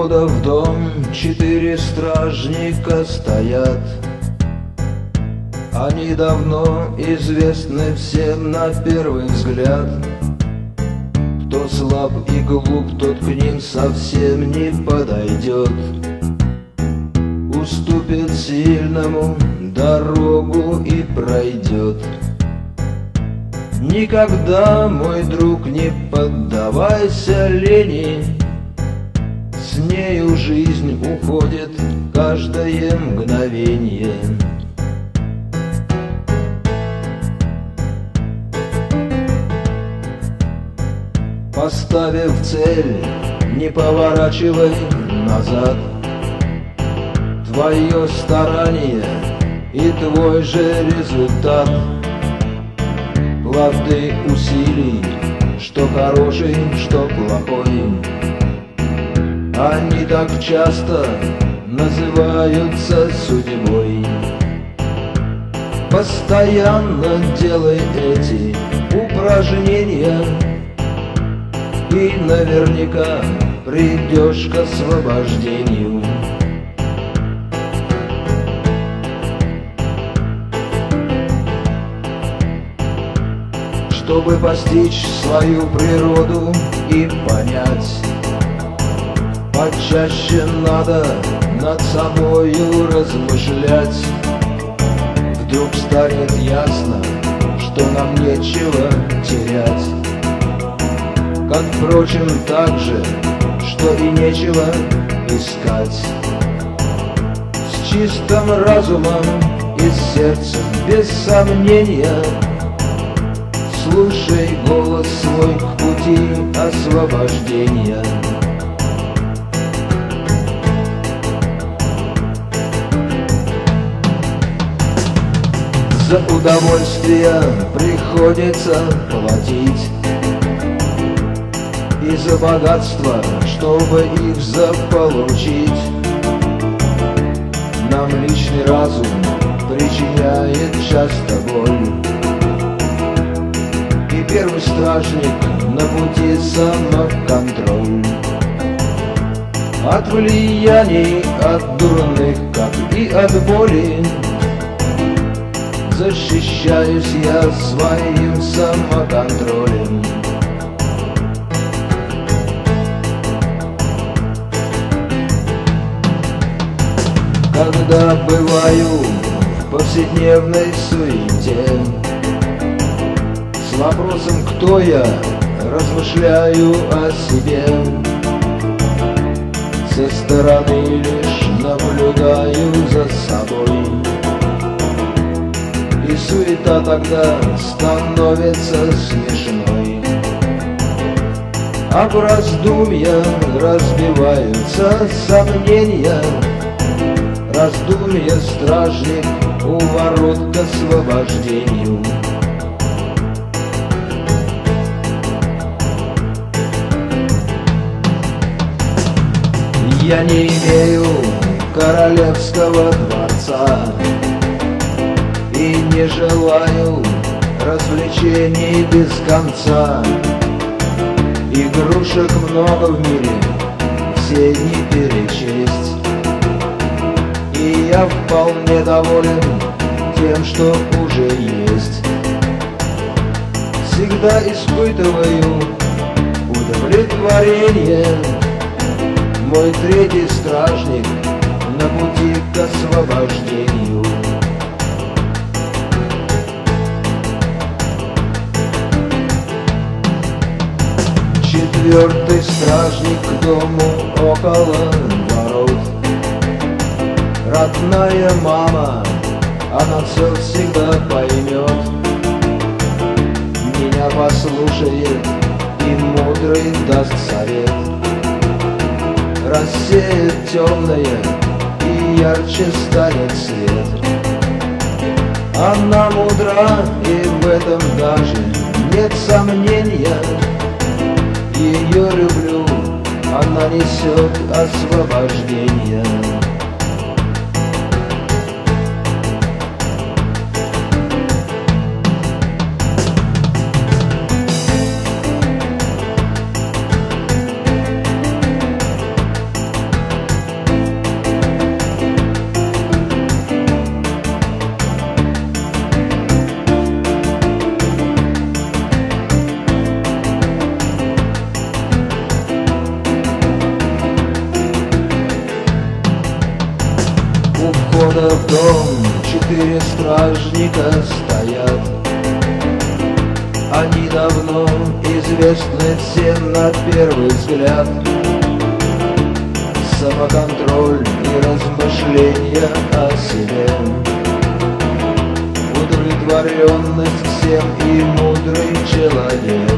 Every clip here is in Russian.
входа в дом 4 стражника стоят. Они давно известны всем на первый взгляд. Кто слаб и глуп, тот к ним совсем не подойдет. Уступит сильному дорогу и пройдет. Никогда, мой друг, не поддавайся лени. С нею жизнь уходит каждое мгновенье. Поставив цель, не поворачивай назад. Твое старание и твой же результат. Плоды усилий, что хороший, что плохой, они так часто называются судьбой. Постоянно делай эти упражнения, и наверняка придешь к освобождению. Чтобы постичь свою природу и понять, почаще надо над собою размышлять. Вдруг станет ясно, что нам нечего терять. Как, впрочем, так же, что и нечего искать. С чистым разумом и сердцем, без сомнения, слушай голос свой к пути освобождения. За удовольствие приходится платить, и за богатство, чтобы их заполучить. Нам личный разум причиняет часто боль, и первый стражник на пути самоконтроль. От влияний, от дурных, как и от боли, защищаюсь я своим самоконтролем. Когда бываю в повседневной суете, с вопросом «кто я?» размышляю о себе. Со стороны лишь наблюдаю за собой, и суета тогда становится смешной. А в раздумья разбиваются сомнения. Раздумья стражник у ворот к освобождению. Я не имею королевского дворца и не желаю развлечений без конца. Игрушек много в мире, все не перечесть. И я вполне доволен тем, что уже есть. Всегда испытываю удовлетворение. Мой третий стражник на пути к освобождению. Четвертый стражник к дому около ворот. Родная мама, она все всегда поймет, меня послушает и мудрый даст совет. Рассеет темное и ярче станет свет. Она мудра, и в этом даже нет сомнения. Ее люблю, она несет освобождение. входа в дом 4 стражника стоят. Они давно известны всем на первый взгляд. Самоконтроль и размышления о себе, удовлетворенность всем и мудрый человек.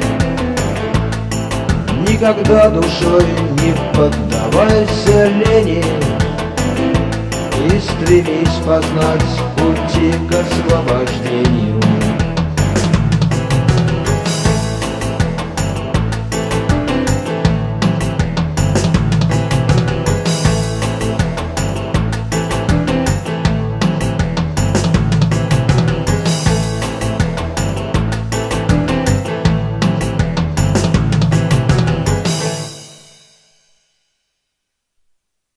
Никогда душой не поддавайся лени и стремись познать пути к освобождению.